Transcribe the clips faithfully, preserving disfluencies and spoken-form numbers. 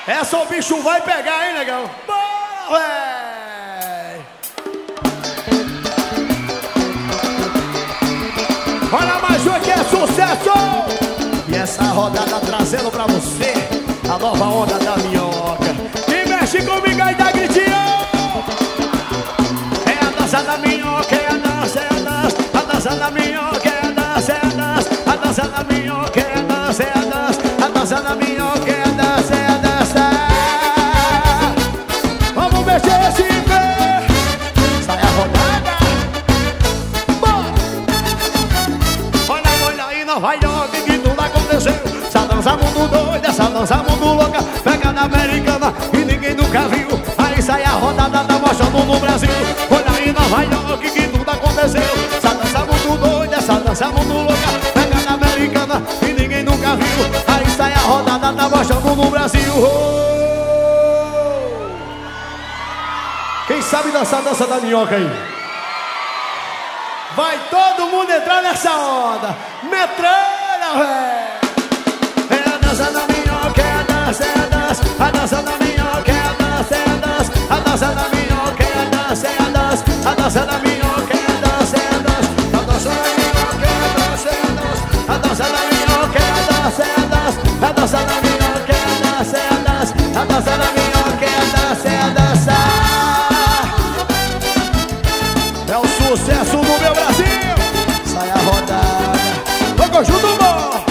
Essa o bicho vai pegar, hein, negão? Bora, véi! Olha mais um que é sucesso! E essa rodada trazendo pra você a nova onda da minhoca. Quem mexe comigo aí dá gritinho! É a dança da minhoca, é a dança, é a dança. A dança da minhoca, é a dança, é a dança. A dança da minhoca, é a dança, é a dança. A dança da minhoca, é a dança, é a dança. Vamos mexer esse pé. Sai a rodada. Bora! Olha, olha aí, Nova York, que tudo aconteceu. Essa dança muito doida, essa dança muito louca. Pegada americana e ninguém nunca viu. Aí sai a rodada, tá mostrando no Brasil. Olha aí, Nova York, que tudo aconteceu. Essa dança muito doida, essa dança muito louca. Pegada americana e ninguém nunca viu. Aí sai a rodada, tá mostrando no Brasil. Oh! Quem sabe dançar a dança da minhoca aí? Vai todo mundo entrar nessa onda. Metralha, véi! É a dança da minhoca, é a dança, é a dança. A dança da minhoca, é a dança, é a dança. A dança da minhoca, é a dança, é a dança. A dança da minhoca, é a dança, é a dança. A dança da minhoca, é a dança, é a dança. A dança da minhoca, é a dança, é a dança. A dança da minhoca, é a dança, é a dança. A dança da minhoca, é a dança, é a dança. É o sucesso do meu Brasil. Sai a rodada. Tô conjunto bom.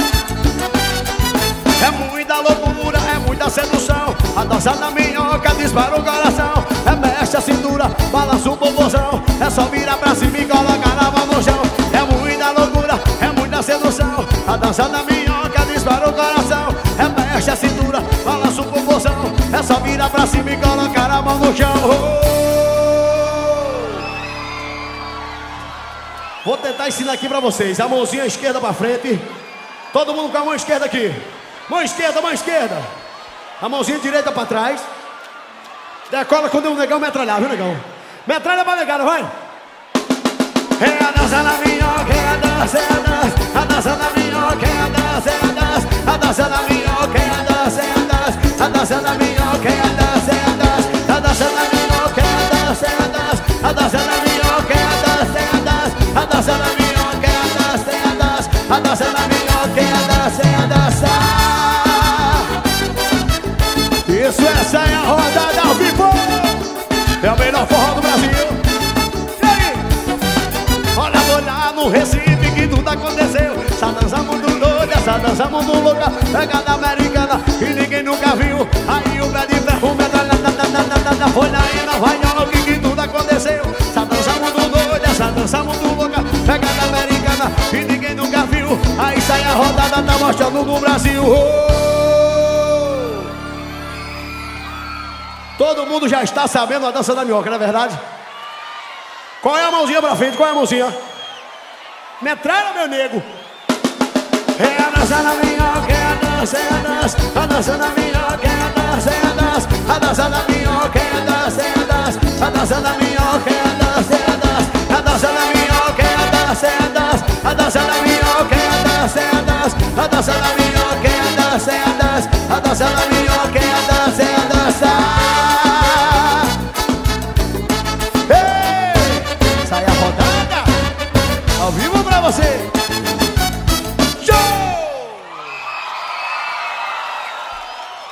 É muita loucura, é muita sedução. A dança da minhoca dispara o coração. É mexe a cintura, balança o popozão. É só virar pra cima e colocar a mão no chão. É muita loucura, é muita sedução. A dança da minhoca dispara o coração. É mexe a cintura, balança o popozão. É só virar pra cima e colocar a mão no chão. Oh! Vou tentar ensinar aqui pra vocês. A mãozinha esquerda pra frente. Todo mundo com a mão esquerda aqui. Mão esquerda, mão esquerda. A mãozinha direita pra trás. Decola quando o negão metralhar, viu, negão? Metralha pra negada, vai. É a dança da minhoca, é a dança, é a dança. A dança da minhoca, é a dança, é a dança. A dança da minhoca, é a dança, é a dança. A dança da minhoca, é a dança, é a dança. A dança da minhoca, é a dança, é a dança. A dança da minhoca, é a dança, é a dança. A dança da minhoca, é a dança, é a dança. A dança da minhoca, é a dança, é a dança. Isso, essa é a rodada ao vivo. É o melhor forró do Brasil. E aí? Olha, vou lá no Recife que tudo aconteceu. Essa dança muito doida, essa dança muito louca. Pegada americana e ninguém nunca viu. Aí o pé de ferro, foi lá em Nova York que tudo aconteceu. Essa dança muito doida, essa dança muito louca. Pegada americana e ninguém nunca viu. Aí sai a rodada, tá mostrando no Brasil. Oh! Todo mundo já está sabendo a dança da minhoca, não é verdade? Qual é a mãozinha pra frente? Qual é a mãozinha? Metralha, meu nego! É a dança da minhoca, é a dança, é a dança. A dança da minhoca, é a dança, é a dança. A dança da minhoca, é a dança, é a dança. A dança da minhoca, é a dança, é a dança. A dança da minhoca, é a dança, é a dança. A dança da minhoca, é a dança, é a dança. A dança da minhoca, é a dança, é a dança. A dança da minhoca.